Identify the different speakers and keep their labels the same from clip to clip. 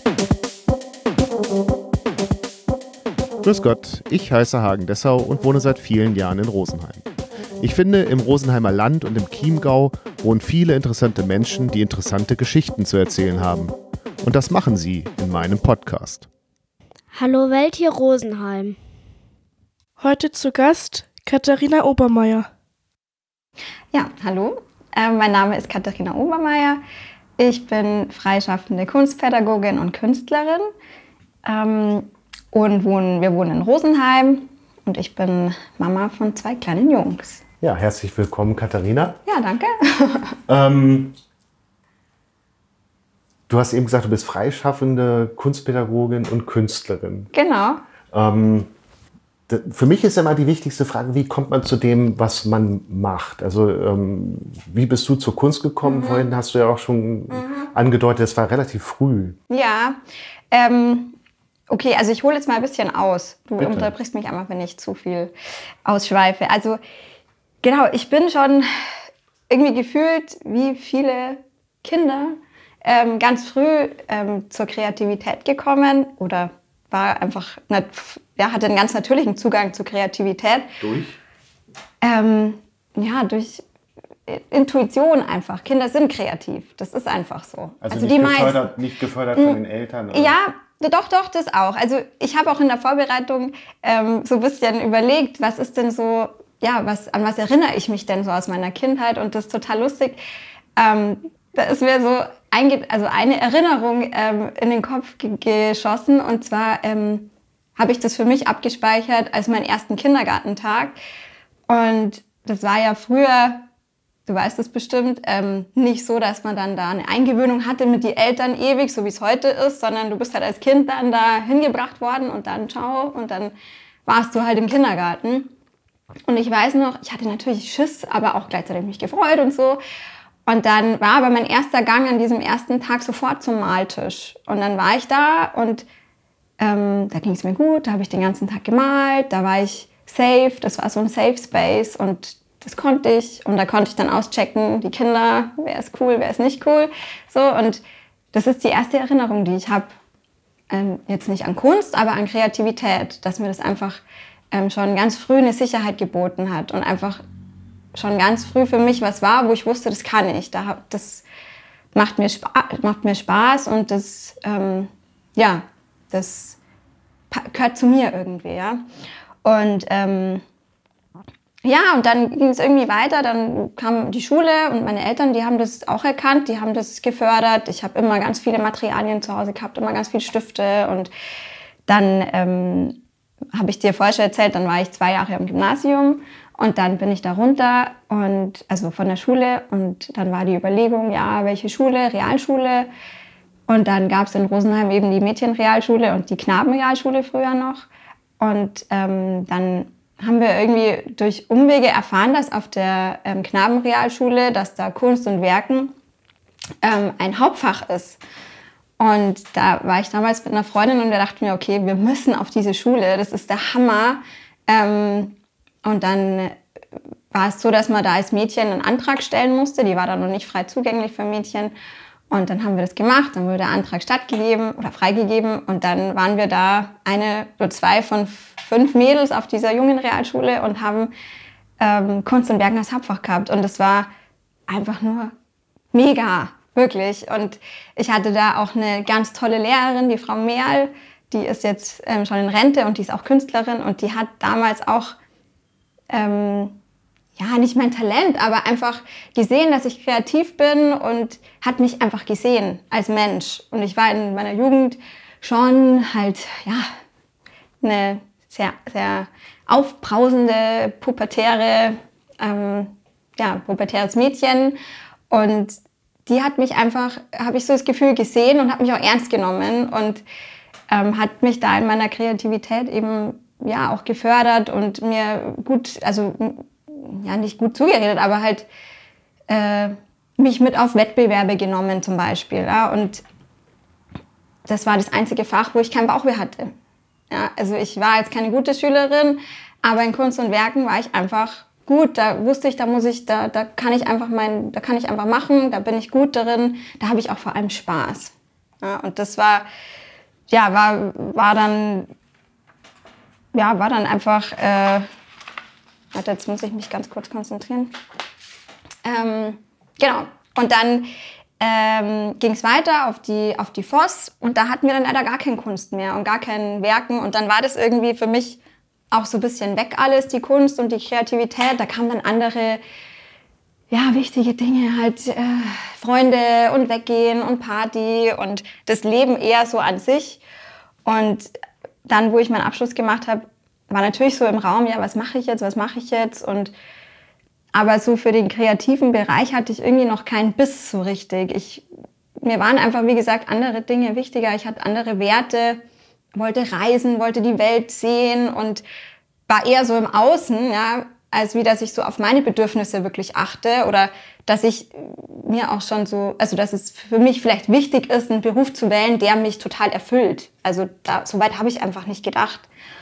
Speaker 1: Grüß Gott, ich heiße Hagen Dessau und wohne seit vielen Jahren in Rosenheim. Ich finde, im Rosenheimer Land und im Chiemgau wohnen viele interessante Menschen, die interessante Geschichten zu erzählen haben. Und das machen sie in meinem Podcast.
Speaker 2: Hallo Welt, hier Rosenheim.
Speaker 3: Heute zu Gast Katharina Obermeier.
Speaker 4: Ja, hallo. Mein Name ist Katharina Obermeier. Ich bin freischaffende Kunstpädagogin und Künstlerin. Und wir wohnen in Rosenheim und ich bin Mama von 2 kleinen Jungs.
Speaker 1: Ja, herzlich willkommen, Katharina.
Speaker 4: Ja, danke.
Speaker 1: Du hast eben gesagt, du bist freischaffende Kunstpädagogin und Künstlerin.
Speaker 4: Genau.
Speaker 1: Für mich ist immer die wichtigste Frage, wie kommt man zu dem, was man macht? Also wie bist du zur Kunst gekommen? Vorhin hast du ja auch schon angedeutet, es war relativ früh.
Speaker 4: Ja, okay, also ich hole jetzt mal ein bisschen aus. Du
Speaker 1: Bitte.
Speaker 4: unterbrichst mich einmal, wenn ich zu viel ausschweife. Also genau, ich bin schon irgendwie gefühlt wie viele Kinder ganz früh zur Kreativität gekommen oder war einfach, hatte einen ganz natürlichen Zugang zur Kreativität.
Speaker 1: Durch?
Speaker 4: Durch Intuition einfach. Kinder sind kreativ, das ist einfach so.
Speaker 1: Also
Speaker 4: die
Speaker 1: nicht gefördert von den Eltern? Oder?
Speaker 4: Ja, doch, das auch. Also ich habe auch in der Vorbereitung so ein bisschen überlegt, was ist denn so, an was erinnere ich mich denn so aus meiner Kindheit? Und das ist total lustig. Da ist mir so eine Erinnerung in den Kopf geschossen. Und zwar habe ich das für mich abgespeichert als meinen ersten Kindergartentag. Und das war ja früher, du weißt es bestimmt, nicht so, dass man dann da eine Eingewöhnung hatte mit den Eltern ewig, so wie es heute ist, sondern du bist halt als Kind dann da hingebracht worden und dann ciao und dann warst du halt im Kindergarten. Und ich weiß noch, ich hatte natürlich Schiss, aber auch gleichzeitig mich gefreut und so. Und dann war aber mein erster Gang an diesem ersten Tag sofort zum Maltisch. Und dann war ich da und da ging es mir gut, da habe ich den ganzen Tag gemalt, da war ich safe, das war so ein Safe Space und das konnte ich. Und da konnte ich dann auschecken, die Kinder, wer ist cool, wer ist nicht cool. So, und das ist die erste Erinnerung, die ich habe. Jetzt nicht an Kunst, aber an Kreativität, dass mir das einfach schon ganz früh eine Sicherheit geboten hat und einfach schon ganz früh für mich was war, wo ich wusste, das kann ich. Das macht mir Spaß und das gehört zu mir irgendwie, ja. Und und dann ging es irgendwie weiter, dann kam die Schule und meine Eltern, die haben das auch erkannt, die haben das gefördert. Ich habe immer ganz viele Materialien zu Hause gehabt, immer ganz viele Stifte und dann habe ich dir vorher schon erzählt, dann war ich 2 Jahre im Gymnasium und dann bin ich da runter und also von der Schule und dann war die Überlegung, ja, welche Schule, Realschule und dann gab es in Rosenheim eben die Mädchenrealschule und die Knabenrealschule früher noch und dann haben wir irgendwie durch Umwege erfahren, dass auf der Knabenrealschule, dass da Kunst und Werken ein Hauptfach ist. Und da war ich damals mit einer Freundin und wir dachten mir, okay, wir müssen auf diese Schule, das ist der Hammer. Und dann war es so, dass man da als Mädchen einen Antrag stellen musste, die war dann noch nicht frei zugänglich für Mädchen. Und dann haben wir das gemacht, dann wurde der Antrag stattgegeben oder freigegeben und dann waren wir da 1 oder 2 von 5 Mädels auf dieser jungen Realschule und haben Kunst und Werken als Hauptfach gehabt. Und das war einfach nur mega, wirklich. Und ich hatte da auch eine ganz tolle Lehrerin, die Frau Mehrl, die ist jetzt schon in Rente und die ist auch Künstlerin und die hat damals auch nicht mein Talent, aber einfach gesehen, dass ich kreativ bin und hat mich einfach gesehen als Mensch. Und ich war in meiner Jugend schon halt, eine sehr, sehr aufbrausende, pubertäres Mädchen. Und die hat mich einfach, habe ich so das Gefühl, gesehen und hat mich auch ernst genommen und hat mich da in meiner Kreativität eben auch gefördert und mir gut, also nicht gut zugeredet, aber halt mich mit auf Wettbewerbe genommen zum Beispiel. Ja? Und das war das einzige Fach, wo ich kein Bauchweh hatte. Ja? Also ich war jetzt keine gute Schülerin, aber in Kunst und Werken war ich einfach gut. Da wusste ich, da kann ich einfach machen, da bin ich gut darin, da habe ich auch vor allem Spaß. Ja, und das war dann einfach, warte, jetzt muss ich mich ganz kurz konzentrieren. Genau, und dann ging es weiter auf die FOS und da hatten wir dann leider gar keine Kunst mehr und gar kein Werken und dann war das irgendwie für mich auch so ein bisschen weg alles, die Kunst und die Kreativität. Da kamen dann andere, wichtige Dinge, halt Freunde und Weggehen und Party und das Leben eher so an sich. Und dann, wo ich meinen Abschluss gemacht habe, war natürlich so im Raum, was mache ich jetzt? Aber so für den kreativen Bereich hatte ich irgendwie noch keinen Biss so richtig. Mir waren einfach, wie gesagt, andere Dinge wichtiger. Ich hatte andere Werte, wollte reisen, wollte die Welt sehen und war eher so im Außen, als wie, dass ich so auf meine Bedürfnisse wirklich achte oder dass ich mir auch schon so, also dass es für mich vielleicht wichtig ist, einen Beruf zu wählen, der mich total erfüllt. Also so weit habe ich einfach nicht gedacht.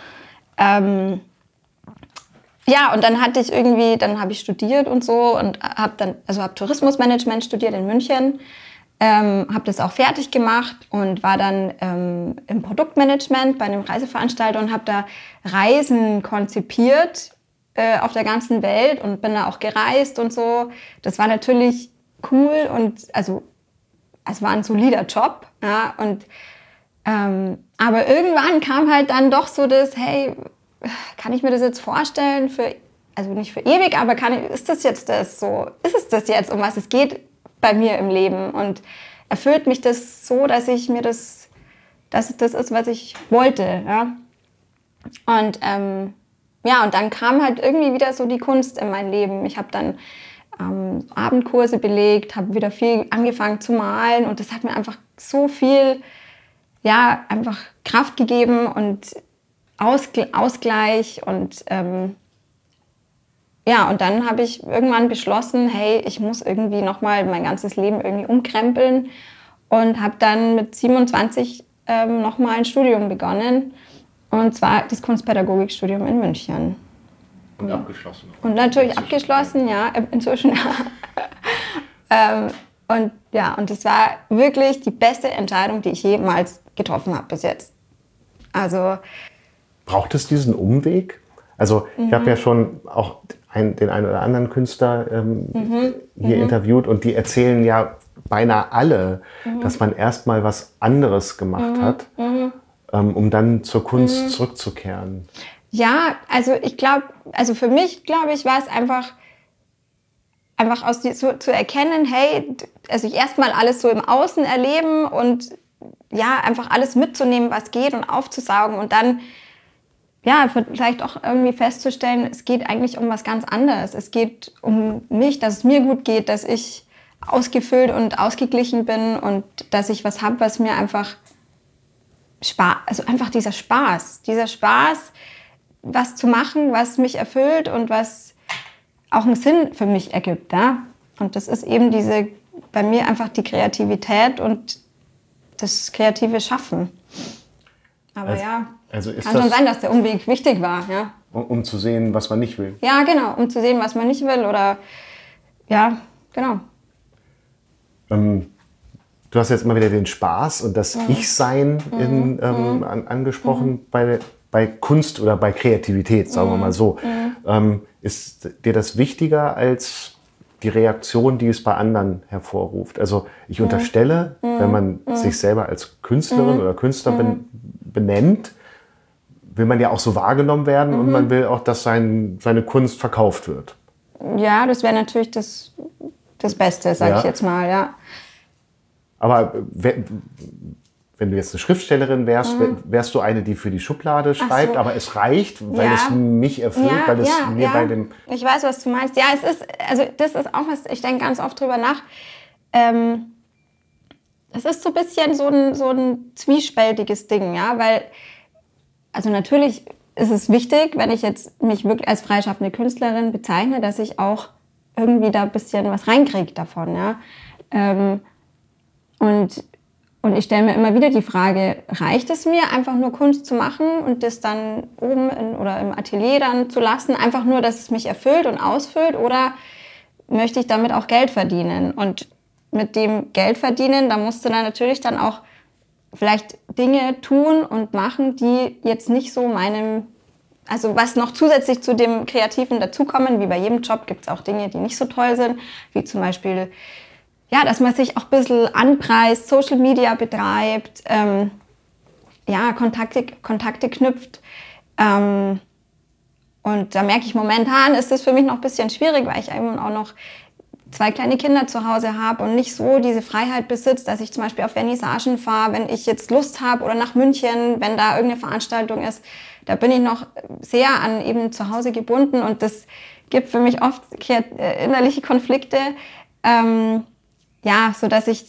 Speaker 4: Und dann habe ich studiert und so und habe Tourismusmanagement studiert in München, habe das auch fertig gemacht und war dann im Produktmanagement bei einem Reiseveranstalter und habe da Reisen konzipiert auf der ganzen Welt und bin da auch gereist und so. Das war natürlich cool und also es war ein solider Job, und aber irgendwann kam halt dann doch so das, hey, kann ich mir das jetzt vorstellen also nicht für ewig, aber ist es das jetzt, um was es geht bei mir im Leben und erfüllt mich das so, dass es das ist, was ich wollte, Und und dann kam halt irgendwie wieder so die Kunst in mein Leben. Ich habe dann Abendkurse belegt, habe wieder viel angefangen zu malen und das hat mir einfach so viel, einfach Kraft gegeben und Ausgleich und und dann habe ich irgendwann beschlossen, hey, ich muss irgendwie nochmal mein ganzes Leben irgendwie umkrempeln und habe dann mit 27 nochmal ein Studium begonnen und zwar das Kunstpädagogikstudium in München.
Speaker 1: Und abgeschlossen.
Speaker 4: Und natürlich abgeschlossen, inzwischen. Und das war wirklich die beste Entscheidung, die ich jemals getroffen habe bis jetzt. Also
Speaker 1: braucht es diesen Umweg? Also ich habe ja schon auch den einen oder anderen Künstler hier interviewt und die erzählen ja beinahe alle, dass man erst mal was anderes gemacht hat, um dann zur Kunst zurückzukehren.
Speaker 4: Ja, also für mich, glaube ich, war es einfach zu erkennen, hey, also ich erstmal alles so im Außen erleben und einfach alles mitzunehmen, was geht und aufzusaugen und dann vielleicht auch irgendwie festzustellen, es geht eigentlich um was ganz anderes. Es geht um mich, dass es mir gut geht, dass ich ausgefüllt und ausgeglichen bin und dass ich was habe, was mir einfach Spaß, also einfach dieser Spaß, was zu machen, was mich erfüllt und was auch einen Sinn für mich ergibt. Ja? Und das ist eben bei mir einfach die Kreativität und das kreative Schaffen. Aber
Speaker 1: also
Speaker 4: kann schon sein, dass der Umweg wichtig war. Ja?
Speaker 1: Um zu sehen, was man nicht will.
Speaker 4: Ja, genau, um zu sehen, was man nicht will oder genau.
Speaker 1: Du hast jetzt immer wieder den Spaß und das Ich-Sein angesprochen bei Kunst oder bei Kreativität, sagen wir mal so. Ist dir das wichtiger als die Reaktion, die es bei anderen hervorruft? Also ich unterstelle, wenn man sich selber als Künstlerin oder Künstler benennt, will man ja auch so wahrgenommen werden und man will auch, dass seine Kunst verkauft wird.
Speaker 4: Ja, das wäre natürlich das Beste, sage ich jetzt mal, ja.
Speaker 1: Aber wenn du jetzt eine Schriftstellerin wärst, wärst du eine, die für die Schublade schreibt, so. Aber es reicht, weil es mich erfüllt, weil es mir bei dem...
Speaker 4: Ich weiß, was du meinst. Ja, das ist auch was, ich denke ganz oft drüber nach. Es ist so ein bisschen so ein zwiespältiges Ding, ja, weil, also natürlich ist es wichtig, wenn ich jetzt mich wirklich als freischaffende Künstlerin bezeichne, dass ich auch irgendwie da ein bisschen was reinkriege davon, ja. Und ich stelle mir immer wieder die Frage, reicht es mir, einfach nur Kunst zu machen und das dann oben oder im Atelier dann zu lassen, einfach nur, dass es mich erfüllt und ausfüllt, oder möchte ich damit auch Geld verdienen? Und mit dem Geld verdienen, da musst du dann natürlich dann auch vielleicht Dinge tun und machen, die jetzt nicht so also was noch zusätzlich zu dem Kreativen dazukommen, wie bei jedem Job gibt es auch Dinge, die nicht so toll sind, wie zum Beispiel, ja, dass man sich auch ein bisschen anpreist, Social Media betreibt, Kontakte knüpft. Und da merke ich, momentan ist es für mich noch ein bisschen schwierig, weil ich eben auch noch 2 kleine Kinder zu Hause habe und nicht so diese Freiheit besitze, dass ich zum Beispiel auf Vernissagen fahre, wenn ich jetzt Lust habe, oder nach München, wenn da irgendeine Veranstaltung ist. Da bin ich noch sehr an eben zu Hause gebunden und das gibt für mich oft innerliche Konflikte, so dass ich,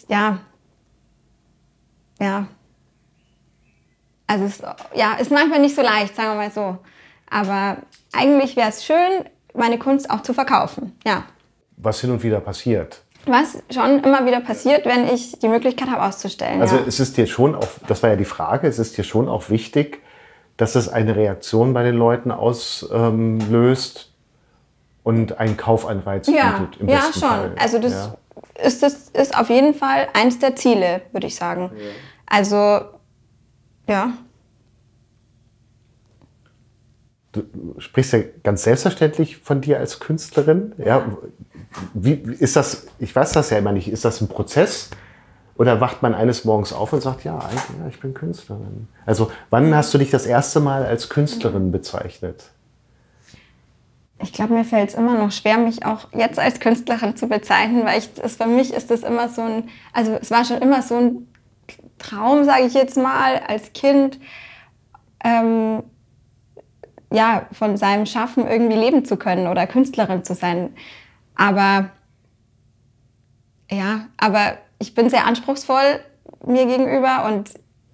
Speaker 4: also es ist manchmal nicht so leicht, sagen wir mal so. Aber eigentlich wäre es schön, meine Kunst auch zu verkaufen, ja.
Speaker 1: Was hin und wieder passiert.
Speaker 4: Was schon immer wieder passiert, wenn ich die Möglichkeit habe, auszustellen.
Speaker 1: Also
Speaker 4: ja.
Speaker 1: Es ist dir schon auch, das war ja die Frage, es ist dir schon auch wichtig, dass es eine Reaktion bei den Leuten auslöst und einen Kaufanreiz bietet, im besten Fall.
Speaker 4: Also das ist auf jeden Fall eins der Ziele, würde ich sagen. Ja. Also, ja.
Speaker 1: Du sprichst ja ganz selbstverständlich von dir als Künstlerin. Ja. Wie ist das, ich weiß das ja immer nicht, ist das ein Prozess? Oder wacht man eines Morgens auf und sagt, ja, ich bin Künstlerin. Also wann hast du dich das erste Mal als Künstlerin bezeichnet?
Speaker 4: Ich glaube, mir fällt es immer noch schwer, mich auch jetzt als Künstlerin zu bezeichnen, weil für mich ist das immer es war schon immer so ein Traum, sage ich jetzt mal, als Kind, von seinem Schaffen irgendwie leben zu können oder Künstlerin zu sein. Aber ich bin sehr anspruchsvoll mir gegenüber und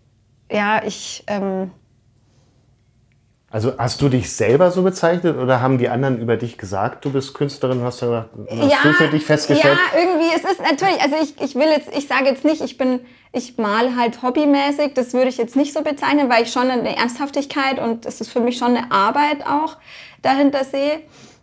Speaker 1: Also hast du dich selber so bezeichnet oder haben die anderen über dich gesagt, du bist Künstlerin? Hast du für dich festgestellt?
Speaker 4: Ja, irgendwie, es ist natürlich, also ich sage jetzt nicht, ich male halt hobbymäßig, das würde ich jetzt nicht so bezeichnen, weil ich schon eine Ernsthaftigkeit und es ist für mich schon eine Arbeit auch dahinter sehe.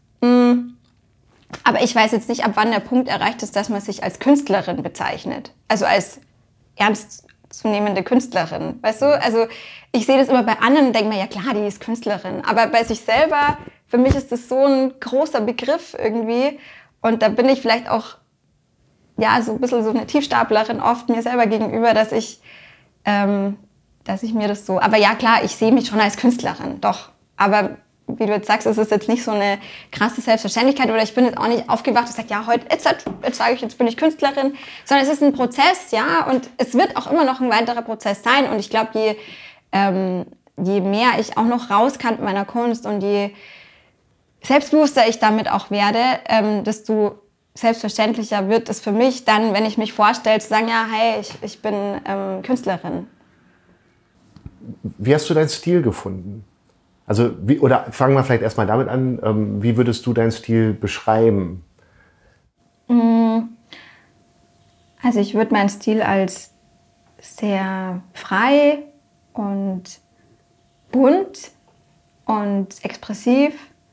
Speaker 4: Aber ich weiß jetzt nicht, ab wann der Punkt erreicht ist, dass man sich als Künstlerin bezeichnet. Also als ernstzunehmende Künstlerin, weißt du? Also ich sehe das immer bei anderen und denke mir, ja klar, die ist Künstlerin. Aber bei sich selber, für mich ist das so ein großer Begriff irgendwie. Und da bin ich vielleicht auch, so ein bisschen so eine Tiefstaplerin oft mir selber gegenüber, dass ich mir das so... Aber ja klar, ich sehe mich schon als Künstlerin, doch. Aber wie du jetzt sagst, es ist jetzt nicht so eine krasse Selbstverständlichkeit oder ich bin jetzt auch nicht aufgewacht und sage, ja, jetzt sage ich, jetzt bin ich Künstlerin, sondern es ist ein Prozess, ja, und es wird auch immer noch ein weiterer Prozess sein und ich glaube, je mehr ich auch noch raus kann mit meiner Kunst und je selbstbewusster ich damit auch werde, desto selbstverständlicher wird es für mich dann, wenn ich mich vorstelle, zu sagen, ja, hey, ich bin Künstlerin.
Speaker 1: Wie hast du deinen Stil gefunden? Also, oder fangen wir vielleicht erstmal damit an, wie würdest du deinen Stil beschreiben?
Speaker 4: Also ich würde meinen Stil als sehr frei und bunt und expressiv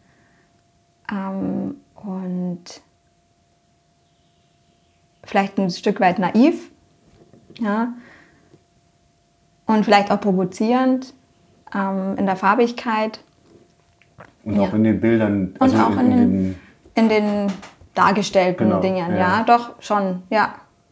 Speaker 4: und vielleicht ein Stück weit naiv, ja, und vielleicht auch provozierend. In der Farbigkeit.
Speaker 1: Und auch in den Bildern.
Speaker 4: Und also auch in den dargestellten Dingen, ja, doch, schon, ja.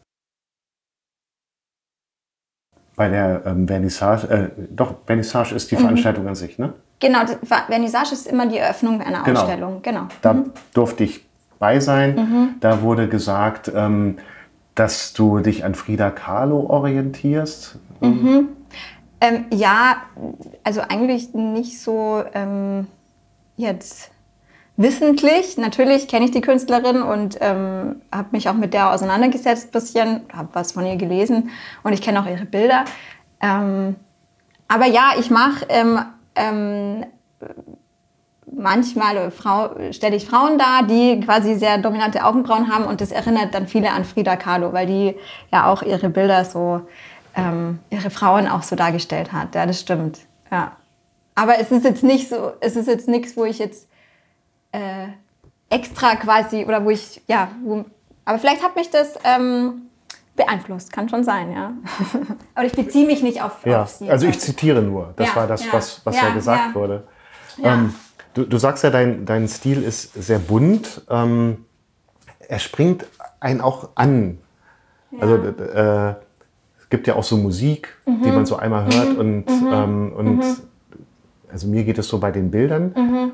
Speaker 1: Bei der Vernissage, Vernissage ist die Veranstaltung an sich, ne?
Speaker 4: Genau, Vernissage ist immer die Eröffnung einer Ausstellung, genau.
Speaker 1: Da durfte ich bei sein. Da wurde gesagt, dass du dich an Frida Kahlo orientierst.
Speaker 4: Ja, also eigentlich nicht so jetzt wissentlich. Natürlich kenne ich die Künstlerin und habe mich auch mit der auseinandergesetzt ein bisschen, habe was von ihr gelesen und ich kenne auch ihre Bilder. Aber ja, ich mache manchmal stelle ich Frauen dar, die quasi sehr dominante Augenbrauen haben und das erinnert dann viele an Frida Kahlo, weil die ja auch ihre Bilder so ihre Frauen auch so dargestellt hat. Ja, das stimmt. Ja. Aber es ist jetzt nicht so, es ist jetzt nichts, wo ich jetzt extra quasi, oder wo ich, aber vielleicht hat mich das beeinflusst, kann schon sein, ja. Aber ich beziehe mich nicht auf sie.
Speaker 1: Also ich zitiere nur. Das war das, was ja gesagt wurde.
Speaker 4: Ja.
Speaker 1: Du sagst ja, dein Stil ist sehr bunt. Er springt einen auch an. Ja. Also es gibt ja auch so Musik, die man so einmal hört. Und also mir geht es so bei den Bildern.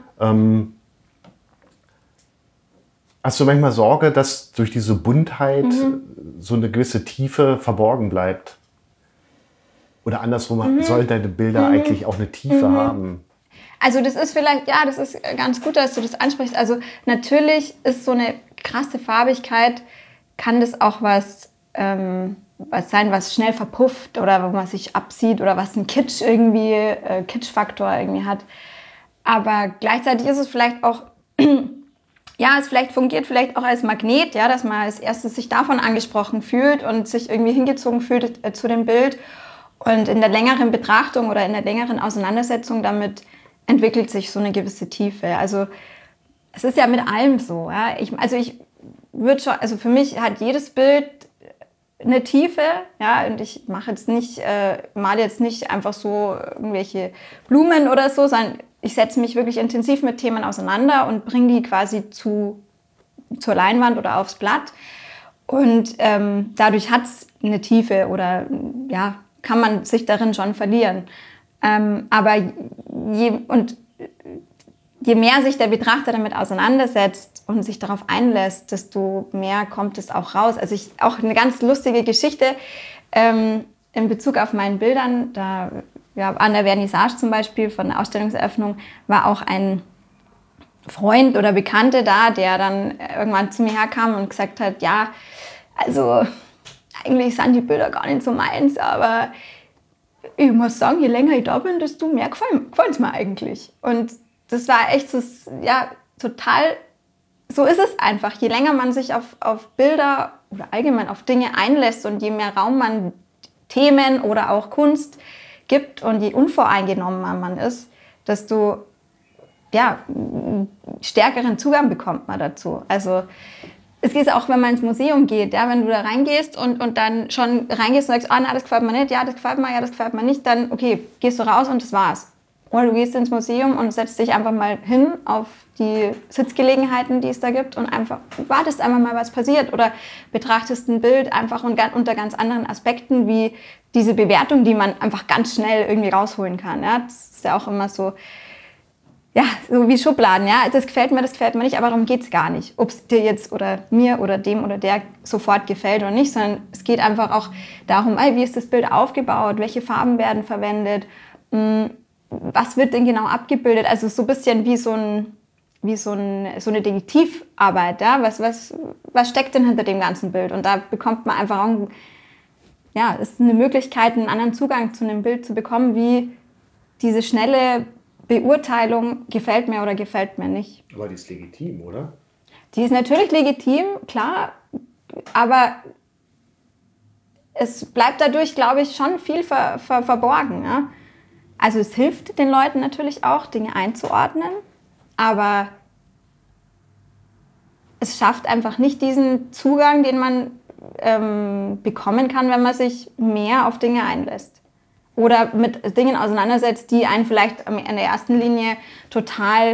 Speaker 1: Hast du manchmal Sorge, dass durch diese Buntheit so eine gewisse Tiefe verborgen bleibt? Oder andersrum, sollen deine Bilder eigentlich auch eine Tiefe haben?
Speaker 4: Also das ist vielleicht, das ist ganz gut, dass du das ansprichst. Also natürlich ist so eine krasse Farbigkeit, kann das auch was sein, was schnell verpufft oder wo man sich absieht oder was einen Kitschfaktor irgendwie hat. Aber gleichzeitig ist es vielleicht auch, es fungiert vielleicht auch als Magnet, dass man als erstes sich davon angesprochen fühlt und sich irgendwie hingezogen fühlt zu dem Bild. Und in der längeren Betrachtung oder in der längeren Auseinandersetzung damit entwickelt sich so eine gewisse Tiefe. Also es ist ja mit allem so. Ja? Für mich hat jedes Bild eine Tiefe, und ich mache jetzt nicht, male jetzt nicht einfach so irgendwelche Blumen oder so, sondern ich setze mich wirklich intensiv mit Themen auseinander und bringe die quasi zur Leinwand oder aufs Blatt. Und dadurch hat es eine Tiefe oder kann man sich darin schon verlieren. Aber je mehr sich der Betrachter damit auseinandersetzt und sich darauf einlässt, desto mehr kommt es auch raus. Also auch eine ganz lustige Geschichte in Bezug auf meinen Bildern, an der Vernissage zum Beispiel von der Ausstellungseröffnung war auch ein Freund oder Bekannte da, der dann irgendwann zu mir herkam und gesagt hat, also eigentlich sind die Bilder gar nicht so meins, aber ich muss sagen, je länger ich da bin, desto mehr gefallen es mir eigentlich. Und das war echt so, total, so ist es einfach. Je länger man sich auf Bilder oder allgemein auf Dinge einlässt und je mehr Raum man Themen oder auch Kunst gibt und je unvoreingenommener man ist, desto stärkeren Zugang bekommt man dazu. Also es ist auch, wenn man ins Museum geht, wenn du da reingehst und dann schon reingehst und sagst, das gefällt mir nicht, das gefällt mir, das gefällt mir nicht, dann okay, gehst du raus und das war's. Oder du gehst ins Museum und setzt dich einfach mal hin auf die Sitzgelegenheiten, die es da gibt und einfach wartest einfach mal, was passiert oder betrachtest ein Bild einfach unter ganz anderen Aspekten wie diese Bewertung, die man einfach ganz schnell irgendwie rausholen kann. Ja? Das ist ja auch immer so, so wie Schubladen. Ja? Das gefällt mir nicht, aber darum geht es gar nicht. Ob es dir jetzt oder mir oder dem oder der sofort gefällt oder nicht, sondern es geht einfach auch darum, wie ist das Bild aufgebaut, welche Farben werden verwendet, was wird denn genau abgebildet? Also so ein bisschen wie so eine Detektivarbeit. Ja? Was steckt denn hinter dem ganzen Bild? Und da bekommt man einfach auch, ist eine Möglichkeit, einen anderen Zugang zu einem Bild zu bekommen, wie diese schnelle Beurteilung, gefällt mir oder gefällt mir nicht.
Speaker 1: Aber die ist legitim, oder?
Speaker 4: Die ist natürlich legitim, klar, aber es bleibt dadurch, glaube ich, schon viel verborgen. Ja? Also es hilft den Leuten natürlich auch, Dinge einzuordnen, aber es schafft einfach nicht diesen Zugang, den man bekommen kann, wenn man sich mehr auf Dinge einlässt. Oder mit Dingen auseinandersetzt, die einen vielleicht in der ersten Linie total,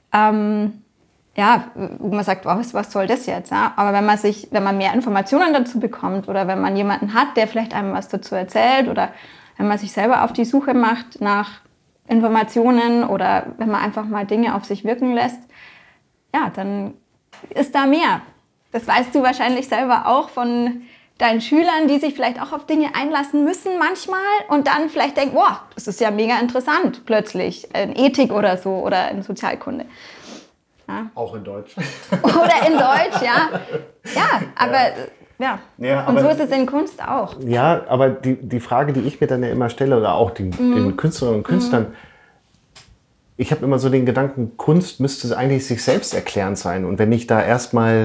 Speaker 4: wo man sagt, was soll das jetzt? Ja? Aber wenn man mehr Informationen dazu bekommt oder wenn man jemanden hat, der vielleicht einem was dazu erzählt oder wenn man sich selber auf die Suche macht nach Informationen oder wenn man einfach mal Dinge auf sich wirken lässt, dann ist da mehr. Das weißt du wahrscheinlich selber auch von deinen Schülern, die sich vielleicht auch auf Dinge einlassen müssen manchmal und dann vielleicht denken, das ist ja mega interessant plötzlich, in Ethik oder so oder in Sozialkunde. Ja.
Speaker 1: Auch in Deutsch.
Speaker 4: Oder in Deutsch, ja. Aber und so ist es in Kunst auch.
Speaker 1: Ja, aber die Frage, die ich mir dann ja immer stelle, oder auch den Künstlerinnen und Künstlern, ich habe immer so den Gedanken, Kunst müsste eigentlich sich selbst erklärend sein. Und wenn ich da erstmal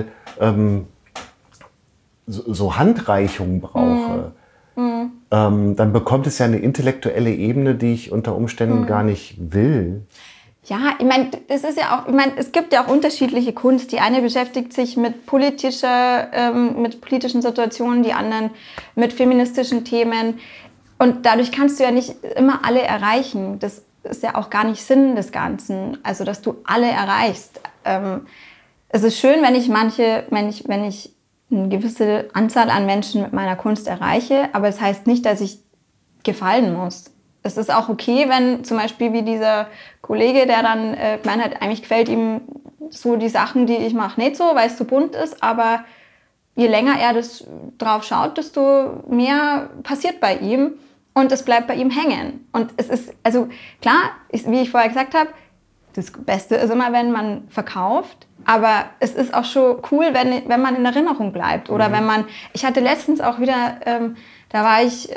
Speaker 1: so Handreichungen brauche, dann bekommt es ja eine intellektuelle Ebene, die ich unter Umständen gar nicht will.
Speaker 4: Ja, ich meine, das ist ja auch, ich meine, es gibt ja auch unterschiedliche Kunst. Die eine beschäftigt sich mit politischen Situationen, die anderen mit feministischen Themen. Und dadurch kannst du ja nicht immer alle erreichen. Das ist ja auch gar nicht Sinn des Ganzen. Also, dass du alle erreichst. Es ist schön, wenn ich eine gewisse Anzahl an Menschen mit meiner Kunst erreiche, aber es heißt nicht, dass ich gefallen muss. Es ist auch okay, wenn zum Beispiel wie dieser Kollege, der dann gemeint hat, eigentlich gefällt ihm so die Sachen, die ich mache, nicht so, weil es so bunt ist, aber je länger er das drauf schaut, desto mehr passiert bei ihm und es bleibt bei ihm hängen. Und es ist, also klar, wie ich vorher gesagt habe, das Beste ist immer, wenn man verkauft, aber es ist auch schon cool, wenn man in Erinnerung bleibt. Oder wenn man, ich hatte letztens auch wieder, da war ich...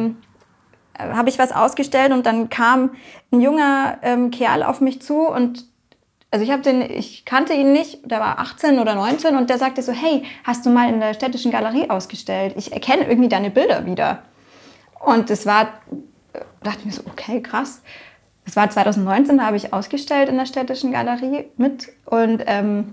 Speaker 4: habe ich was ausgestellt und dann kam ein junger Kerl auf mich zu und also ich kannte ihn nicht, der war 18 oder 19 und der sagte so, hey, hast du mal in der Städtischen Galerie ausgestellt? Ich erkenne irgendwie deine Bilder wieder. Und das war, dachte ich mir so, okay, krass. Das war 2019, da habe ich ausgestellt in der Städtischen Galerie mit und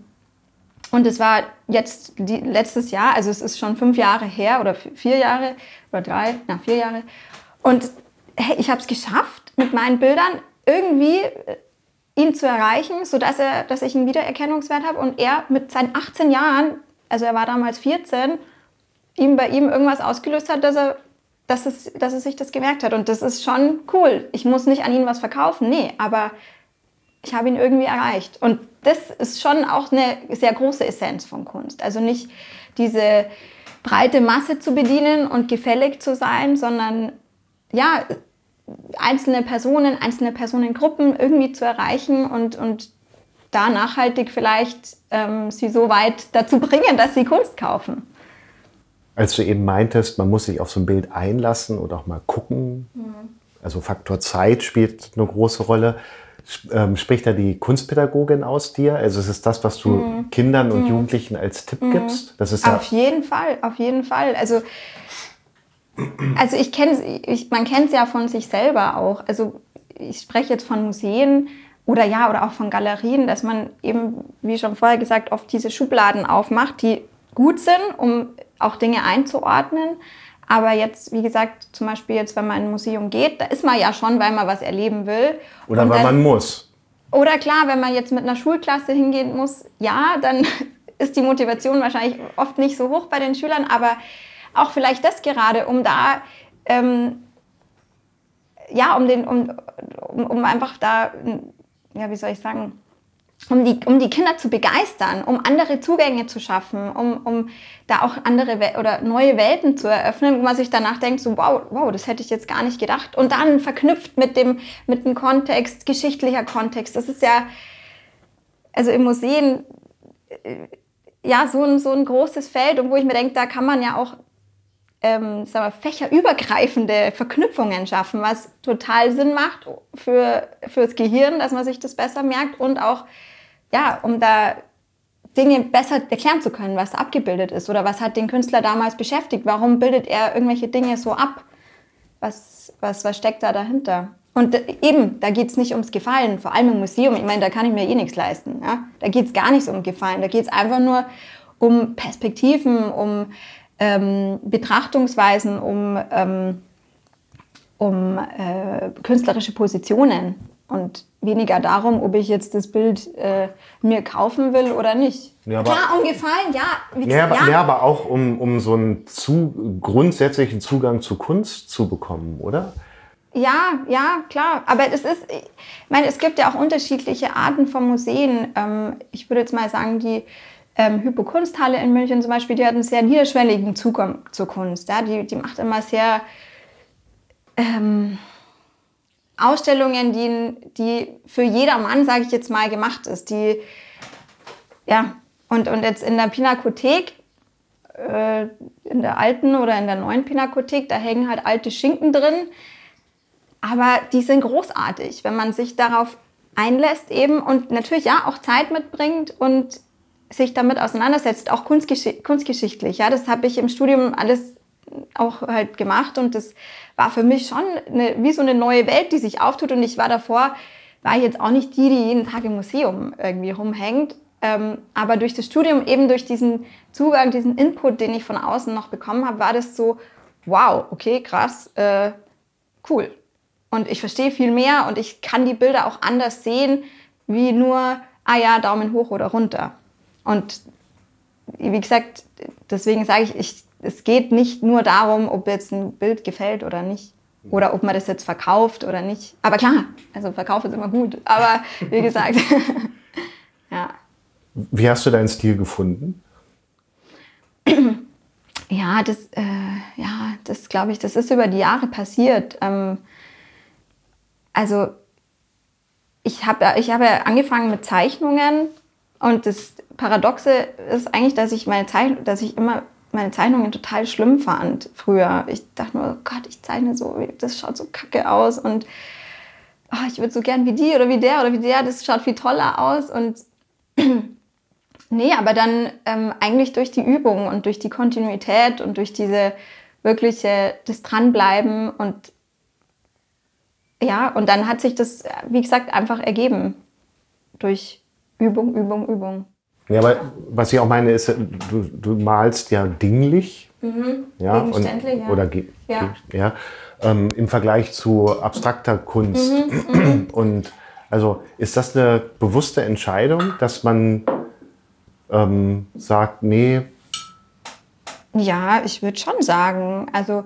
Speaker 4: es war jetzt letztes Jahr, also es ist schon 5 Jahre her oder 4 Jahre oder 4 Jahre. Und hey, ich habe es geschafft, mit meinen Bildern irgendwie ihn zu erreichen, sodass dass ich einen Wiedererkennungswert habe. Und er mit seinen 18 Jahren, also er war damals 14, bei ihm irgendwas ausgelöst hat, dass er sich das gemerkt hat. Und das ist schon cool. Ich muss nicht an ihn was verkaufen, nee, aber ich habe ihn irgendwie erreicht. Und das ist schon auch eine sehr große Essenz von Kunst. Also nicht diese breite Masse zu bedienen und gefällig zu sein, sondern ja, einzelne Personengruppen irgendwie zu erreichen und da nachhaltig vielleicht sie so weit dazu bringen, dass sie Kunst kaufen.
Speaker 1: Als du eben meintest, man muss sich auf so ein Bild einlassen oder auch mal gucken, also Faktor Zeit spielt eine große Rolle. Spricht da die Kunstpädagogin aus dir? Also ist es das, was du Kindern und Jugendlichen als Tipp gibst? Das ist
Speaker 4: auf jeden Fall. Also man kennt es ja von sich selber auch. Also ich spreche jetzt von Museen oder auch von Galerien, dass man eben, wie schon vorher gesagt, oft diese Schubladen aufmacht, die gut sind, um auch Dinge einzuordnen. Aber jetzt, wie gesagt, zum Beispiel jetzt, wenn man in ein Museum geht, da ist man ja schon, weil man was erleben will.
Speaker 1: Oder weil man muss.
Speaker 4: Oder klar, wenn man jetzt mit einer Schulklasse hingehen muss, ja, dann ist die Motivation wahrscheinlich oft nicht so hoch bei den Schülern, aber auch vielleicht das gerade, um da, um einfach da, ja, wie soll ich sagen, um die Kinder zu begeistern, um andere Zugänge zu schaffen, um da auch andere oder neue Welten zu eröffnen, wo man sich danach denkt, so wow, das hätte ich jetzt gar nicht gedacht. Und dann verknüpft mit dem Kontext, geschichtlicher Kontext. Das ist ja, also im Museen, ja, so ein großes Feld, und wo ich mir denke, da kann man ja auch fächerübergreifende Verknüpfungen schaffen, was total Sinn macht fürs Gehirn, dass man sich das besser merkt und auch, ja, um da Dinge besser erklären zu können, was abgebildet ist oder was hat den Künstler damals beschäftigt, warum bildet er irgendwelche Dinge so ab, was steckt da dahinter. Und eben, da geht es nicht ums Gefallen, vor allem im Museum, ich meine, da kann ich mir nichts leisten. Ja? Da geht es gar nicht um Gefallen, da geht es einfach nur um Perspektiven, um Betrachtungsweisen, um künstlerische Positionen und weniger darum, ob ich jetzt das Bild mir kaufen will oder nicht.
Speaker 1: Ja,
Speaker 4: klar, um Gefallen, ja.
Speaker 1: Aber auch um so einen grundsätzlichen Zugang zu Kunst zu bekommen, oder?
Speaker 4: Ja, klar. Aber es gibt ja auch unterschiedliche Arten von Museen. Ich würde jetzt mal sagen, die Hypo-Kunsthalle in München zum Beispiel, die hat einen sehr niederschwelligen Zugang zur Kunst. Ja? Die macht immer sehr Ausstellungen, die für jedermann, sage ich jetzt mal, gemacht ist. Und jetzt in der Pinakothek, in der alten oder in der neuen Pinakothek, da hängen halt alte Schinken drin. Aber die sind großartig, wenn man sich darauf einlässt eben und natürlich ja auch Zeit mitbringt und sich damit auseinandersetzt, auch kunstgeschichtlich. Ja, das habe ich im Studium alles auch halt gemacht und das war für mich schon wie so eine neue Welt, die sich auftut. Und ich war war ich jetzt auch nicht die jeden Tag im Museum irgendwie rumhängt. Aber durch das Studium, eben durch diesen Zugang, diesen Input, den ich von außen noch bekommen habe, war das so, wow, okay, krass, cool. Und ich verstehe viel mehr und ich kann die Bilder auch anders sehen, wie nur, Daumen hoch oder runter. Und wie gesagt, deswegen sage ich, es geht nicht nur darum, ob jetzt ein Bild gefällt oder nicht. Oder ob man das jetzt verkauft oder nicht. Aber klar, also Verkauf ist immer gut. Aber wie gesagt, ja.
Speaker 1: Wie hast du deinen Stil gefunden?
Speaker 4: Ja, das glaube ich, das ist über die Jahre passiert. Also ich habe ja angefangen mit Zeichnungen und das Paradoxe ist eigentlich, dass ich immer meine Zeichnungen total schlimm fand früher. Ich dachte nur, oh Gott, ich zeichne so, das schaut so kacke aus und ich würde so gern wie die oder wie der oder wie der, das schaut viel toller aus und nee, aber dann eigentlich durch die Übung und durch die Kontinuität und durch diese wirkliche, das Dranbleiben und ja, und dann hat sich das, wie gesagt, einfach ergeben durch Übung, Übung, Übung.
Speaker 1: Ja, aber was ich auch meine ist, du malst ja dinglich. Ja,
Speaker 4: gegenständlich, ja.
Speaker 1: Oder im Vergleich zu abstrakter Kunst. Und also ist das eine bewusste Entscheidung, dass man sagt, nee?
Speaker 4: Ja, ich würde schon sagen. Also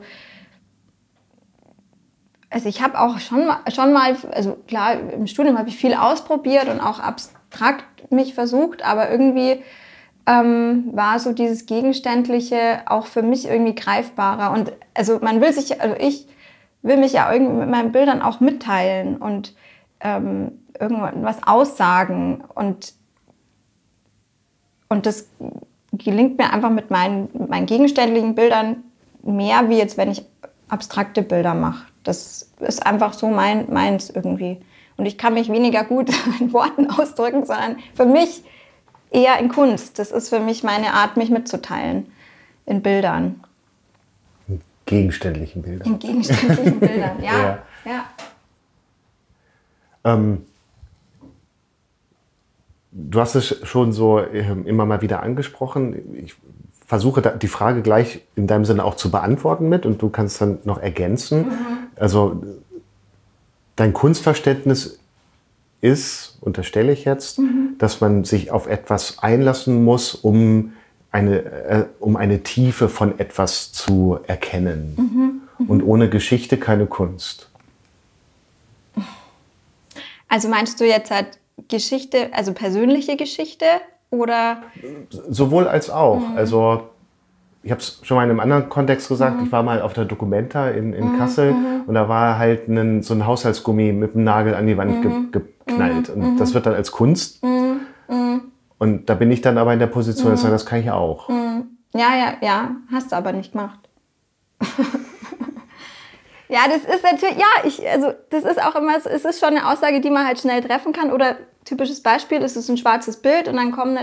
Speaker 4: ich habe auch schon mal, also klar, im Studium habe ich viel ausprobiert und auch abstrakt mich versucht, aber irgendwie war so dieses Gegenständliche auch für mich irgendwie greifbarer. Und also ich will mich ja irgendwie mit meinen Bildern auch mitteilen und irgendwas aussagen. Und das gelingt mir einfach mit meinen gegenständlichen Bildern mehr, wie jetzt, wenn ich abstrakte Bilder mache. Das ist einfach so meins irgendwie. Und ich kann mich weniger gut in Worten ausdrücken, sondern für mich eher in Kunst. Das ist für mich meine Art, mich mitzuteilen in Bildern.
Speaker 1: In gegenständlichen Bildern.
Speaker 4: In gegenständlichen Bildern, ja.
Speaker 1: Du hast es schon so immer mal wieder angesprochen. Ich versuche die Frage gleich in deinem Sinne auch zu beantworten mit und du kannst dann noch ergänzen. Also dein Kunstverständnis ist, unterstelle ich jetzt, dass man sich auf etwas einlassen muss, um eine Tiefe von etwas zu erkennen. Und ohne Geschichte keine Kunst.
Speaker 4: Also meinst du jetzt halt Geschichte, also persönliche Geschichte oder? Sowohl
Speaker 1: als auch. Also ich habe es schon mal in einem anderen Kontext gesagt, ich war mal auf der Documenta in Kassel und da war halt so ein Haushaltsgummi mit einem Nagel an die Wand geknallt. Und das wird dann als Kunst. Und da bin ich dann aber in der Position, dass ich sage, das kann ich auch.
Speaker 4: Ja, hast du aber nicht gemacht. Ja, das ist natürlich, das ist auch immer, es ist schon eine Aussage, die man halt schnell treffen kann. Oder typisches Beispiel, es ist ein schwarzes Bild und dann kommt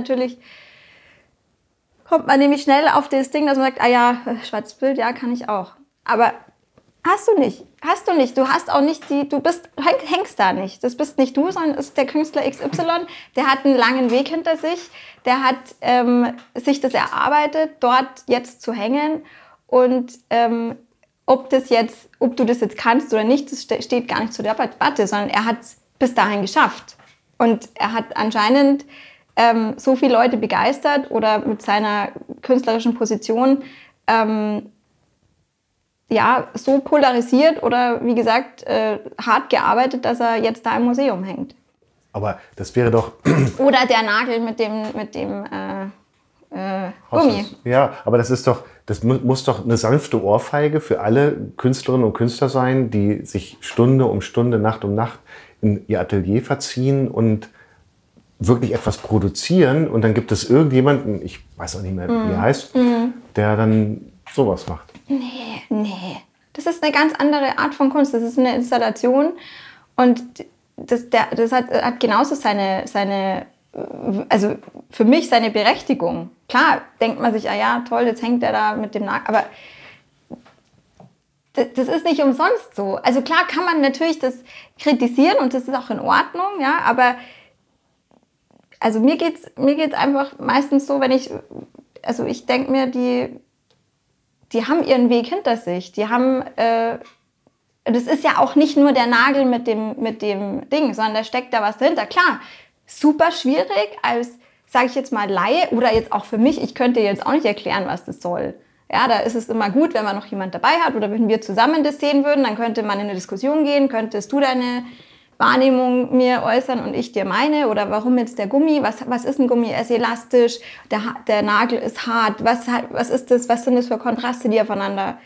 Speaker 4: man nämlich schnell auf das Ding, dass man sagt, schwarzes Bild, ja, kann ich auch. Aber hast du nicht. Du hast auch nicht hängst da nicht. Das bist nicht du, sondern ist der Künstler XY, der hat einen langen Weg hinter sich, der hat sich das erarbeitet, dort jetzt zu hängen und ob du das jetzt kannst oder nicht, das steht gar nicht zur Debatte, sondern er hat es bis dahin geschafft. Und er hat anscheinend so viele Leute begeistert oder mit seiner künstlerischen Position so polarisiert oder wie gesagt hart gearbeitet, dass er jetzt da im Museum hängt.
Speaker 1: Aber das wäre doch...
Speaker 4: Oder der Nagel mit dem Gummi.
Speaker 1: Ja, aber das muss doch eine sanfte Ohrfeige für alle Künstlerinnen und Künstler sein, die sich Stunde um Stunde, Nacht um Nacht in ihr Atelier verziehen und wirklich etwas produzieren. Und dann gibt es irgendjemanden, ich weiß auch nicht mehr, wie er heißt, der dann sowas macht.
Speaker 4: Nee. Das ist eine ganz andere Art von Kunst. Das ist eine Installation und das hat genauso also für mich seine Berechtigung. Klar denkt man sich, toll, jetzt hängt der da mit dem Nagel. Aber das ist nicht umsonst so. Also klar kann man natürlich das kritisieren und das ist auch in Ordnung, ja, aber also mir geht's einfach meistens so, ich denke mir, die haben ihren Weg hinter sich. Die haben, das ist ja auch nicht nur der Nagel mit dem Ding, sondern da steckt da was dahinter. Klar, super schwierig als, sage ich jetzt mal, Laie oder jetzt auch für mich, ich könnte jetzt auch nicht erklären, was das soll. Ja, da ist es immer gut, wenn man noch jemand dabei hat oder wenn wir zusammen das sehen würden, dann könnte man in eine Diskussion gehen, könntest du deine Wahrnehmung mir äußern und ich dir meine oder warum jetzt der Gummi, was ist ein Gummi, er ist elastisch, der Nagel ist hart, was ist das, was sind das für Kontraste, die aufeinander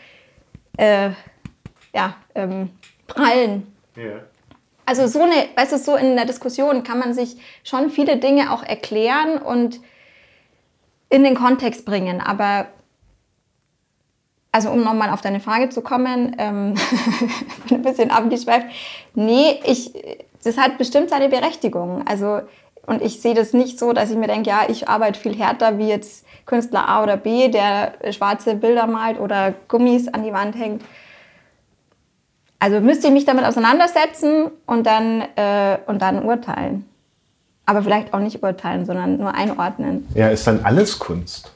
Speaker 4: prallen. Yeah. Also so in der Diskussion kann man sich schon viele Dinge auch erklären und in den Kontext bringen, aber also um nochmal auf deine Frage zu kommen, bin ein bisschen abgeschweift. Nee, das hat bestimmt seine Berechtigung. Also, und ich sehe das nicht so, dass ich mir denke, ja, ich arbeite viel härter wie jetzt Künstler A oder B, der schwarze Bilder malt oder Gummis an die Wand hängt. Also müsste ich mich damit auseinandersetzen und dann urteilen. Aber vielleicht auch nicht urteilen, sondern nur einordnen.
Speaker 1: Ja, ist dann alles Kunst?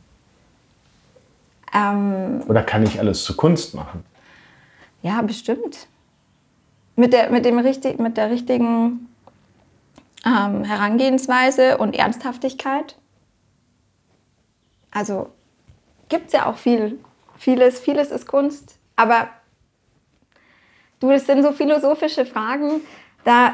Speaker 1: Oder kann ich alles zu Kunst machen?
Speaker 4: Ja, bestimmt. Mit der richtigen Herangehensweise und Ernsthaftigkeit. Also gibt es ja auch vieles ist Kunst. Aber das sind so philosophische Fragen, da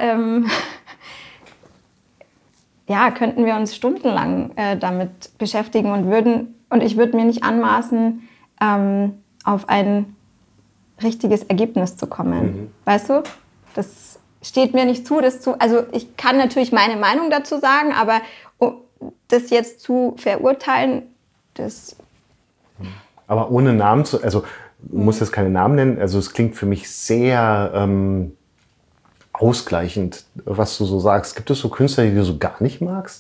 Speaker 4: könnten wir uns stundenlang damit beschäftigen und ich würde mir nicht anmaßen, auf ein richtiges Ergebnis zu kommen. Mhm. Weißt du? Das steht mir nicht zu, also ich kann natürlich meine Meinung dazu sagen, aber das jetzt zu verurteilen, das...
Speaker 1: Aber ohne Namen also du musst jetzt keine Namen nennen, also es klingt für mich sehr ausgleichend, was du so sagst. Gibt es so Künstler, die du so gar nicht magst?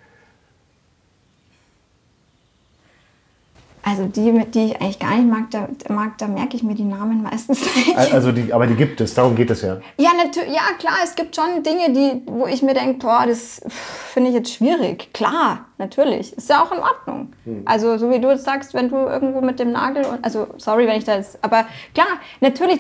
Speaker 4: Also die ich eigentlich gar nicht mag, da merke ich mir die Namen meistens nicht.
Speaker 1: Also aber die gibt es, darum geht es ja.
Speaker 4: Ja, ja, klar, es gibt schon Dinge, wo ich mir denke, boah, das finde ich jetzt schwierig. Klar, natürlich, ist ja auch in Ordnung. Also so wie du jetzt sagst, wenn du irgendwo mit dem Nagel, also sorry, wenn ich da jetzt, aber klar, natürlich,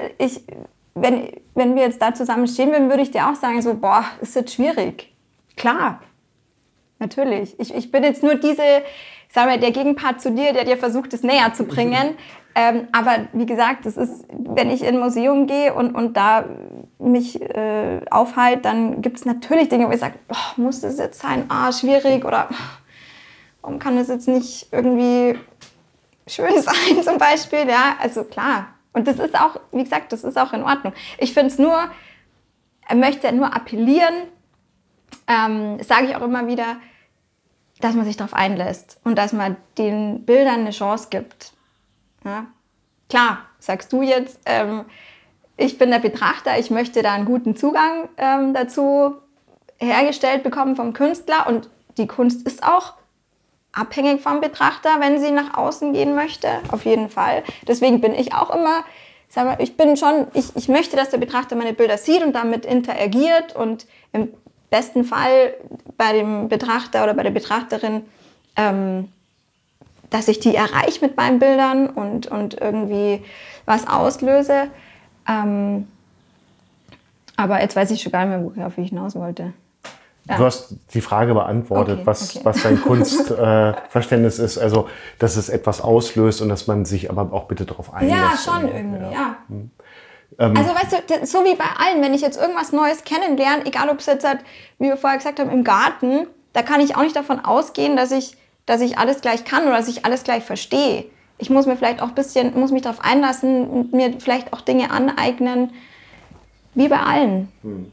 Speaker 4: wenn wir jetzt da zusammen stehen würden, würde ich dir auch sagen, so, boah, ist jetzt schwierig. Klar, natürlich. Ich bin jetzt nur sagen wir, der Gegenpart zu dir, der dir versucht, es näher zu bringen. Aber wie gesagt, das ist, wenn ich in ein Museum gehe und da mich aufhalte, dann gibt es natürlich Dinge, wo ich sage, oh, muss das jetzt sein? Schwierig oder warum kann das jetzt nicht irgendwie schön sein zum Beispiel? Ja, also klar. Und das ist auch, wie gesagt, das ist auch in Ordnung. Ich finde es möchte nur appellieren, sage ich auch immer wieder, dass man sich darauf einlässt und dass man den Bildern eine Chance gibt. Ja? Klar, sagst du jetzt, ich bin der Betrachter, ich möchte da einen guten Zugang dazu hergestellt bekommen vom Künstler und die Kunst ist auch abhängig vom Betrachter, wenn sie nach außen gehen möchte, auf jeden Fall. Deswegen bin ich auch immer, ich möchte, dass der Betrachter meine Bilder sieht und damit interagiert und im besten Fall bei dem Betrachter oder bei der Betrachterin, dass ich die erreiche mit meinen Bildern und irgendwie was auslöse. Aber jetzt weiß ich schon gar nicht mehr, worauf ich hinaus wollte. Ja.
Speaker 1: Du hast die Frage beantwortet, was dein Kunstverständnis ist. Also, dass es etwas auslöst und dass man sich aber auch bitte darauf einlässt.
Speaker 4: Ja, schon irgendwie, ja. Also weißt du, so wie bei allen, wenn ich jetzt irgendwas Neues kennenlerne, egal ob es jetzt halt, wie wir vorher gesagt haben, im Garten, da kann ich auch nicht davon ausgehen, dass ich alles gleich kann oder dass ich alles gleich verstehe. Ich muss mir vielleicht auch muss mich darauf einlassen und mir vielleicht auch Dinge aneignen, wie bei allen.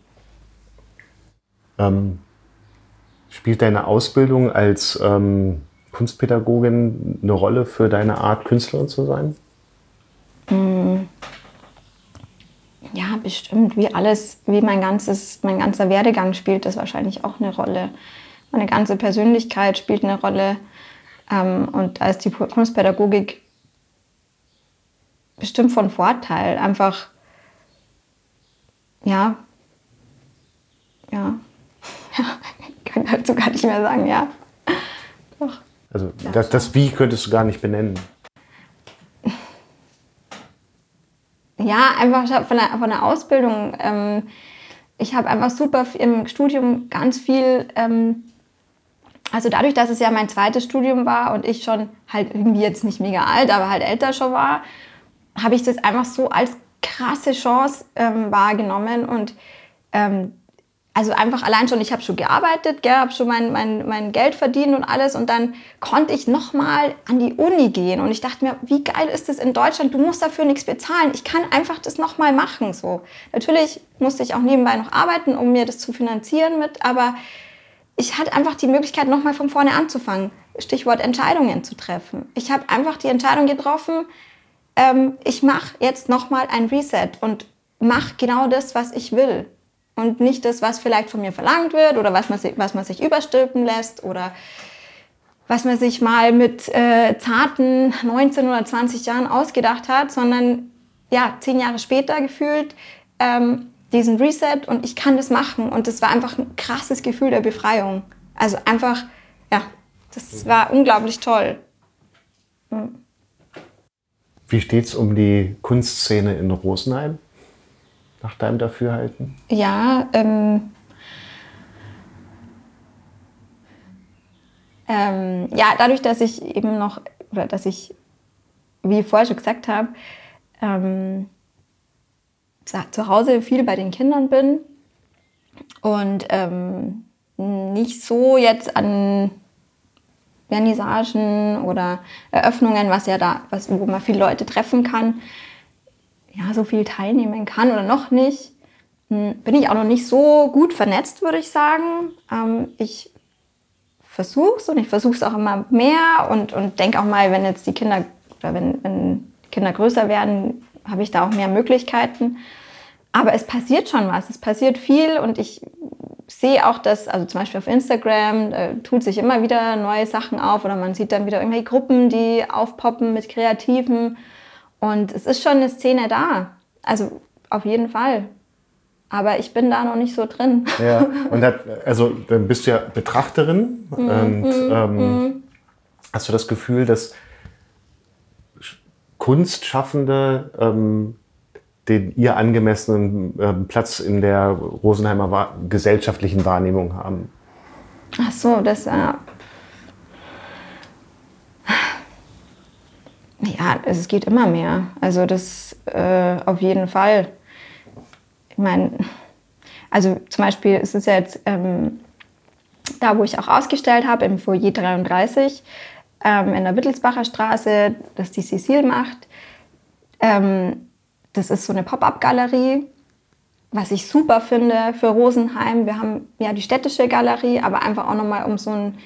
Speaker 1: Spielt deine Ausbildung als Kunstpädagogin eine Rolle für deine Art, Künstlerin zu sein?
Speaker 4: Ja, bestimmt. Wie mein ganzer Werdegang spielt das wahrscheinlich auch eine Rolle. Meine ganze Persönlichkeit spielt eine Rolle. Und da ist die Kunstpädagogik bestimmt von Vorteil. Einfach, ja, ich kann dazu gar nicht mehr sagen, ja. Doch.
Speaker 1: Also das Wie könntest du gar nicht benennen.
Speaker 4: Ja, einfach von der Ausbildung. Ich habe einfach super im Studium ganz viel, also dadurch, dass es ja mein zweites Studium war und ich schon halt irgendwie jetzt nicht mega alt, aber halt älter schon war, habe ich das einfach so als krasse Chance wahrgenommen und also einfach allein schon, ich habe schon gearbeitet, habe schon mein Geld verdient und alles und dann konnte ich nochmal an die Uni gehen und ich dachte mir, wie geil ist das in Deutschland, du musst dafür nichts bezahlen, ich kann einfach das nochmal machen. So. Natürlich musste ich auch nebenbei noch arbeiten, um mir das zu finanzieren aber ich hatte einfach die Möglichkeit, nochmal von vorne anzufangen. Stichwort Entscheidungen zu treffen. Ich habe einfach die Entscheidung getroffen, ich mache jetzt nochmal ein Reset und mache genau das, was ich will. Und nicht das, was vielleicht von mir verlangt wird oder was man sich überstülpen lässt oder was man sich mal mit zarten 19 oder 20 Jahren ausgedacht hat, sondern 10 Jahre später gefühlt diesen Reset und ich kann das machen. Und das war einfach ein krasses Gefühl der Befreiung. Also einfach, das war unglaublich toll.
Speaker 1: Wie steht's um die Kunstszene in Rosenheim? Nach deinem Dafürhalten?
Speaker 4: Ja, dadurch, dass ich eben noch, oder dass ich, wie ich vorher schon gesagt habe, zu Hause viel bei den Kindern bin und nicht so jetzt an Vernissagen oder Eröffnungen, wo man viele Leute treffen kann, so viel teilnehmen kann oder noch nicht, bin ich auch noch nicht so gut vernetzt, würde ich sagen. Ich versuche es und ich versuche es auch immer mehr und denke auch mal, wenn jetzt die Kinder oder wenn die Kinder größer werden, habe ich da auch mehr Möglichkeiten. Aber es passiert schon was, es passiert viel und ich sehe auch, dass, also zum Beispiel auf Instagram, tut sich immer wieder neue Sachen auf oder man sieht dann wieder irgendwelche Gruppen, die aufpoppen mit Kreativen. Und es ist schon eine Szene da, also auf jeden Fall. Aber ich bin da noch nicht so drin.
Speaker 1: Ja, und dann bist du ja Betrachterin und hast du das Gefühl, dass Kunstschaffende den ihr angemessenen Platz in der Rosenheimer gesellschaftlichen Wahrnehmung haben?
Speaker 4: Ach so, das es geht immer mehr. Also das auf jeden Fall. Ich meine, also zum Beispiel ist es ja jetzt da, wo ich auch ausgestellt habe, im Foyer 33 in der Wittelsbacher Straße, das die Cecile macht. Das ist so eine Pop-up-Galerie, was ich super finde für Rosenheim. Wir haben ja die städtische Galerie, aber einfach auch nochmal um so einen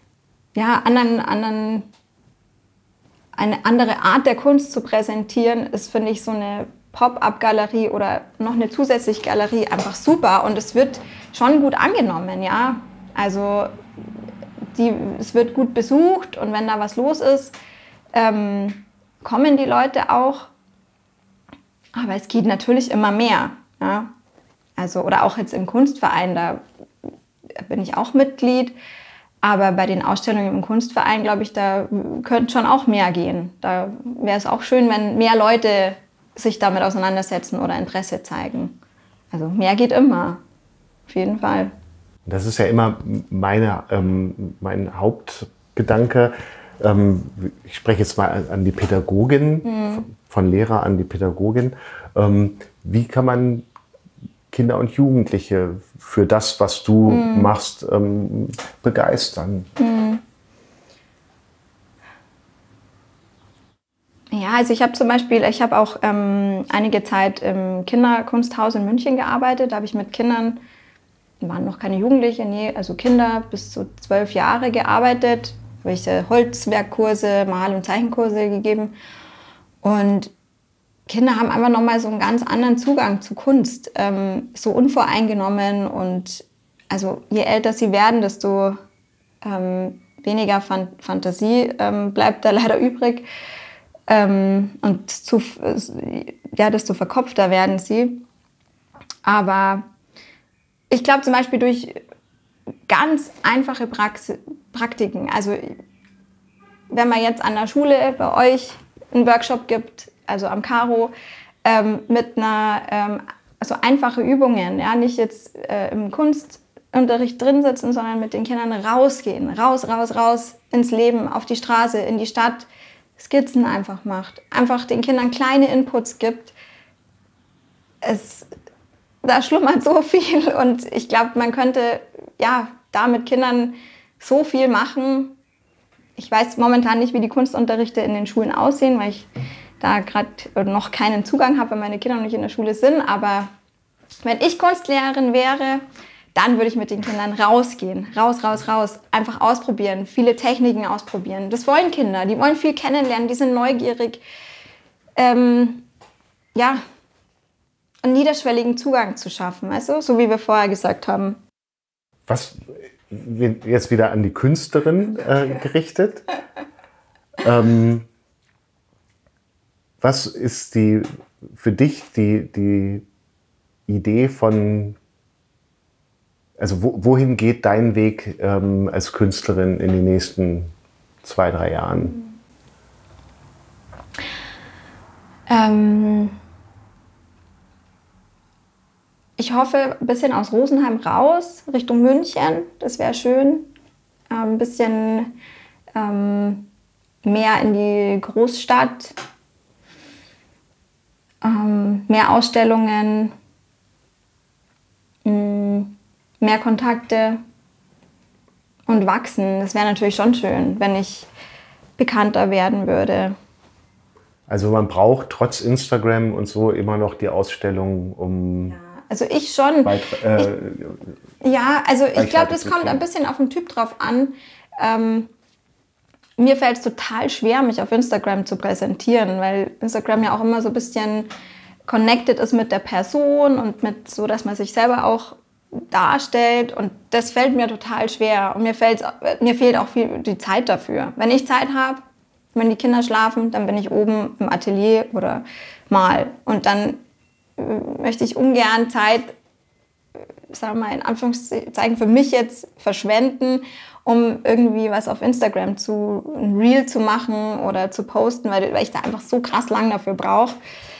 Speaker 4: eine andere Art der Kunst zu präsentieren, ist, finde ich, so eine Pop-up-Galerie oder noch eine zusätzliche Galerie einfach super. Und es wird schon gut angenommen, ja. Also es wird gut besucht und wenn da was los ist, kommen die Leute auch. Aber es geht natürlich immer mehr. Ja? Also, oder auch jetzt im Kunstverein, da bin ich auch Mitglied. Aber bei den Ausstellungen im Kunstverein, glaube ich, da könnte schon auch mehr gehen. Da wäre es auch schön, wenn mehr Leute sich damit auseinandersetzen oder Interesse zeigen. Also mehr geht immer, auf jeden Fall.
Speaker 1: Das ist ja immer mein Hauptgedanke. Ich spreche jetzt mal an die Pädagogin, von Lehrer an die Pädagogin. Wie kann man Kinder und Jugendliche für das, was du machst, begeistern?
Speaker 4: Ja, also ich habe auch einige Zeit im Kinderkunsthaus in München gearbeitet. Da habe ich mit Kindern, waren noch keine Jugendliche, also Kinder bis zu 12 Jahre gearbeitet. Habe ich Holzwerkkurse, Mal- und Zeichenkurse gegeben. Und Kinder haben einfach nochmal so einen ganz anderen Zugang zu Kunst, so unvoreingenommen. Und also je älter sie werden, desto weniger Fantasie bleibt da leider übrig. Und desto verkopfter werden sie. Aber ich glaube zum Beispiel durch ganz einfache Praktiken, also wenn man jetzt an der Schule bei euch einen Workshop gibt, also am Karo, mit einer, also einfache Übungen, ja, nicht jetzt im Kunstunterricht drin sitzen, sondern mit den Kindern rausgehen, raus ins Leben, auf die Straße, in die Stadt, Skizzen einfach macht, einfach den Kindern kleine Inputs gibt. Da schlummert so viel und ich glaube, man könnte ja da mit Kindern so viel machen. Ich weiß momentan nicht, wie die Kunstunterrichte in den Schulen aussehen, weil ich da gerade noch keinen Zugang habe, weil meine Kinder noch nicht in der Schule sind. Aber wenn ich Kunstlehrerin wäre, dann würde ich mit den Kindern rausgehen. Raus. Einfach ausprobieren, viele Techniken ausprobieren. Das wollen Kinder, die wollen viel kennenlernen, die sind neugierig. Einen niederschwelligen Zugang zu schaffen, weißt du? So wie wir vorher gesagt haben.
Speaker 1: Was jetzt wieder an die Künstlerin gerichtet? Was ist für dich die Idee von, also wohin geht dein Weg als Künstlerin in den nächsten 2-3 Jahren?
Speaker 4: Ich hoffe, ein bisschen aus Rosenheim raus, Richtung München, das wäre schön. Ein bisschen mehr in die Großstadt, mehr Ausstellungen, mehr Kontakte und wachsen. Das wäre natürlich schon schön, wenn ich bekannter werden würde.
Speaker 1: Also man braucht trotz Instagram und so immer noch die Ausstellung, um...
Speaker 4: Ja. Also ich schon. Ich glaube, das kommt ein bisschen auf den Typ drauf an. Mir fällt es total schwer, mich auf Instagram zu präsentieren, weil Instagram ja auch immer so ein bisschen connected ist mit der Person und mit so, dass man sich selber auch darstellt. Und das fällt mir total schwer. Und mir fehlt auch viel die Zeit dafür. Wenn ich Zeit habe, wenn die Kinder schlafen, dann bin ich oben im Atelier oder mal. Und dann möchte ich ungern Zeit, sagen wir mal in Anführungszeichen, für mich jetzt verschwenden, um irgendwie was auf Instagram ein Reel zu machen oder zu posten, weil ich da einfach so krass lang dafür brauche.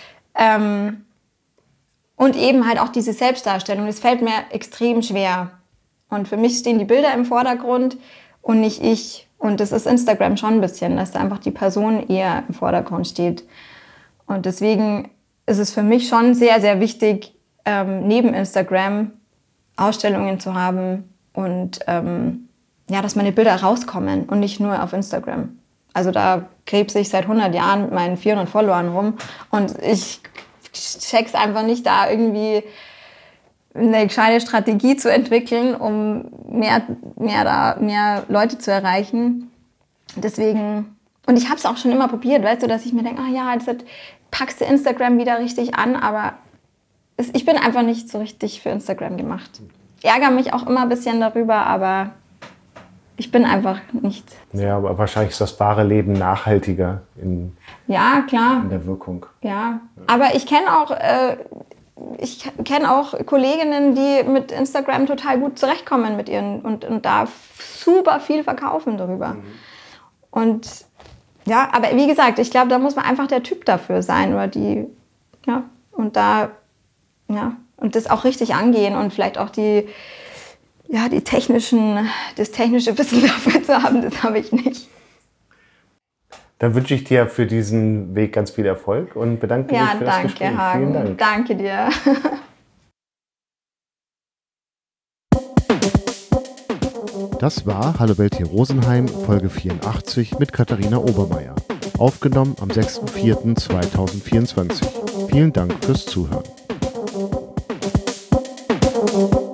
Speaker 4: Und eben halt auch diese Selbstdarstellung, das fällt mir extrem schwer. Und für mich stehen die Bilder im Vordergrund und nicht ich. Und das ist Instagram schon ein bisschen, dass da einfach die Person eher im Vordergrund steht. Und deswegen ist es für mich schon sehr, sehr wichtig, neben Instagram Ausstellungen zu haben und dass meine Bilder rauskommen und nicht nur auf Instagram. Also da krebse ich seit 100 Jahren mit meinen 400 Followern rum und ich check's einfach nicht, da irgendwie eine gescheite Strategie zu entwickeln, um mehr Leute zu erreichen. Deswegen, und ich habe es auch schon immer probiert, weißt du, dass ich mir denke, jetzt packst du Instagram wieder richtig an, aber ich bin einfach nicht so richtig für Instagram gemacht. Ärgere mich auch immer ein bisschen darüber, aber ich bin einfach nicht.
Speaker 1: Ja, aber wahrscheinlich ist das wahre Leben nachhaltiger in der Wirkung.
Speaker 4: Ja, aber ich kenne auch Kolleginnen, die mit Instagram total gut zurechtkommen mit ihren und da super viel verkaufen darüber. Und ja, aber wie gesagt, ich glaube, da muss man einfach der Typ dafür sein oder und das auch richtig angehen und vielleicht auch das technische Wissen dafür zu haben, das habe ich nicht.
Speaker 1: Dann wünsche ich dir für diesen Weg ganz viel Erfolg und bedanke mich für das Gespräch.
Speaker 4: Hagen.
Speaker 1: Vielen Dank.
Speaker 4: Danke dir.
Speaker 1: Das war Hallo Welt hier Rosenheim, Folge 84 mit Katharina Obermeier. Aufgenommen am 6.4.2024. Vielen Dank fürs Zuhören.